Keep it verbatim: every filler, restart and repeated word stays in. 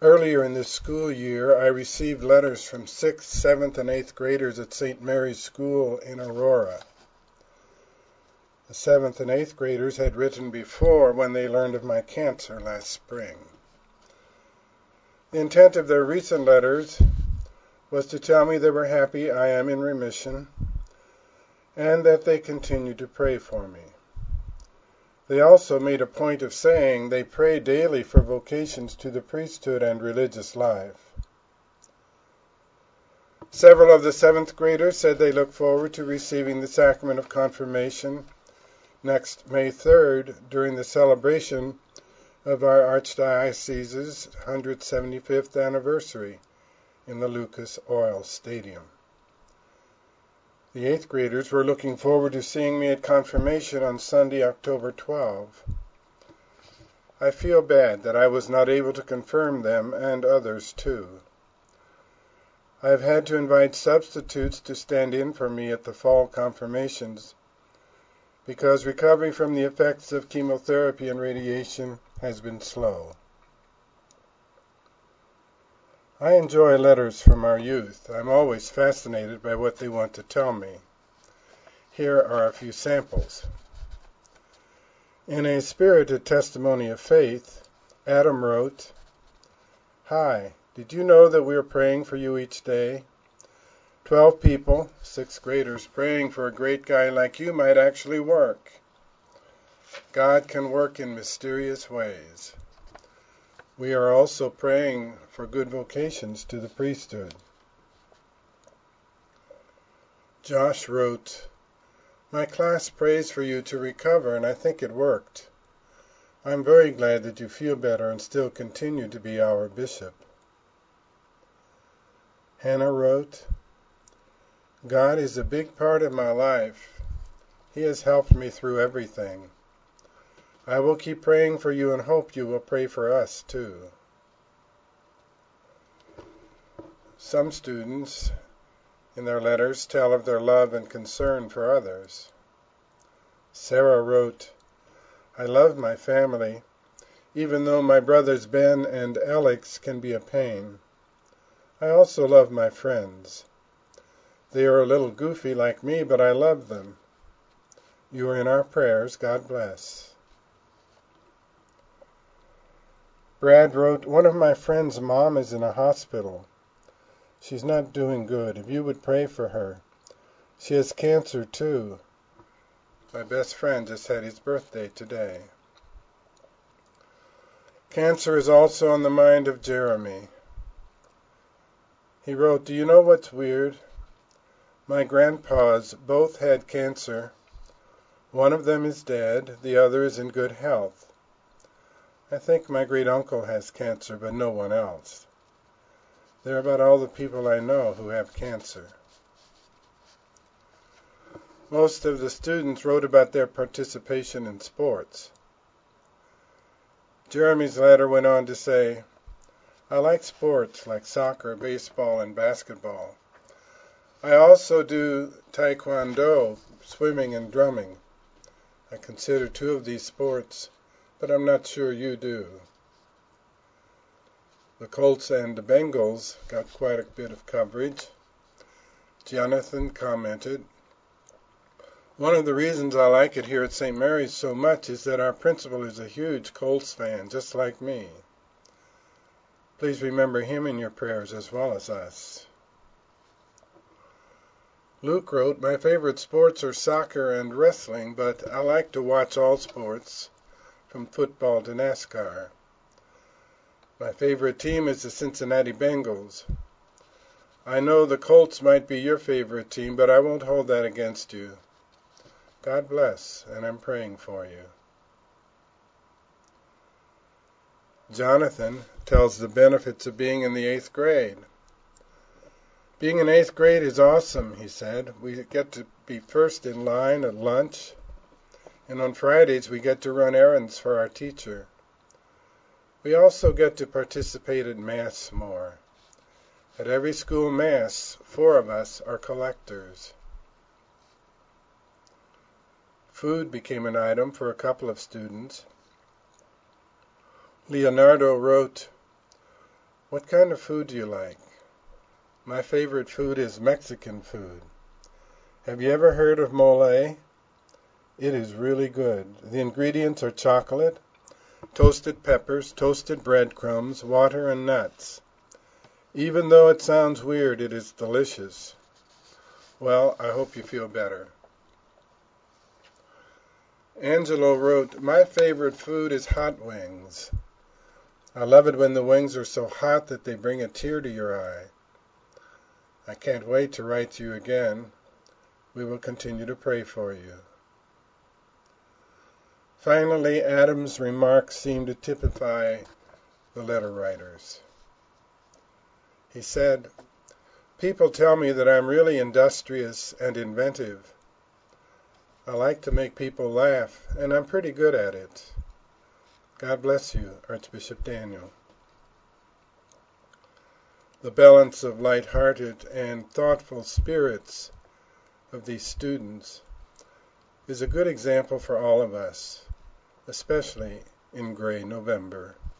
Earlier in this school year, I received letters from sixth, seventh, and eighth graders at Saint Mary's School in Aurora. The seventh and eighth graders had written before when they learned of my cancer last spring. The intent of their recent letters was to tell me they were happy I am in remission and that they continue to pray for me. They also made a point of saying they pray daily for vocations to the priesthood and religious life. Several of the seventh graders said they look forward to receiving the sacrament of confirmation next May third during the celebration of our Archdiocese's one hundred seventy-fifth anniversary in the Lucas Oil Stadium. The eighth graders were looking forward to seeing me at confirmation on Sunday, October twelfth. I feel bad that I was not able to confirm them and others too. I have had to invite substitutes to stand in for me at the fall confirmations because recovery from the effects of chemotherapy and radiation has been slow. I enjoy letters from our youth. I'm always fascinated by what they want to tell me. Here are a few samples. In a spirited testimony of faith, Adam wrote, "Hi, did you know that we are praying for you each day? Twelve people, sixth graders, praying for a great guy like you might actually work. God can work in mysterious ways. We are also praying for good vocations to the priesthood." Josh wrote, "My class prays for you to recover, and I think it worked. I'm very glad that you feel better and still continue to be our bishop." Hannah wrote, "God is a big part of my life. He has helped me through everything. I will keep praying for you and hope you will pray for us too." Some students in their letters tell of their love and concern for others. Sarah wrote, "I love my family, even though my brothers Ben and Alex can be a pain. I also love my friends. They are a little goofy like me, but I love them. You are in our prayers. God bless." Brad wrote, "One of my friend's mom is in a hospital. She's not doing good. If you would pray for her. She has cancer too. My best friend just had his birthday today." Cancer is also on the mind of Jeremy. He wrote, "Do you know what's weird? My grandpas both had cancer. One of them is dead. The other is in good health. I think my great-uncle has cancer, but no one else. They're about all the people I know who have cancer." Most of the students wrote about their participation in sports. Jeremy's letter went on to say, "I like sports like soccer, baseball, and basketball. I also do taekwondo, swimming, and drumming. I consider two of these sports, but I'm not sure you do." The Colts and the Bengals got quite a bit of coverage. Jonathan commented, "One of the reasons I like it here at Saint Mary's so much is that our principal is a huge Colts fan, just like me. Please remember him in your prayers as well as us." Luke wrote, "My favorite sports are soccer and wrestling, but I like to watch all sports, from football to NASCAR. My favorite team is the Cincinnati Bengals. I know the Colts might be your favorite team, but I won't hold that against you. God bless, and I'm praying for you." Jonathan tells the benefits of being in the eighth grade. "Being in eighth grade is awesome," he said. "We get to be first in line at lunch, and on Fridays we get to run errands for our teacher. We also get to participate in Mass more. At every school Mass, four of us are collectors." Food became an item for a couple of students. Leonardo wrote, What kind of food do you like? My favorite food is Mexican food. Have you ever heard of mole? It is really good. The ingredients are chocolate, toasted peppers, toasted breadcrumbs, water, and nuts. Even though it sounds weird, it is delicious. Well, I hope you feel better. Angelo wrote, my favorite food is hot wings. I love it when the wings are so hot that they bring a tear to your eye. I can't wait to write to you again. We will continue to pray for you. Finally, Adam's remarks seem to typify the letter writers. He said, people tell me that I'm really industrious and inventive. I like to make people laugh, and I'm pretty good at it. God bless you, Archbishop Daniel. The balance of light-hearted and thoughtful spirits of these students is a good example for all of us, especially in gray November.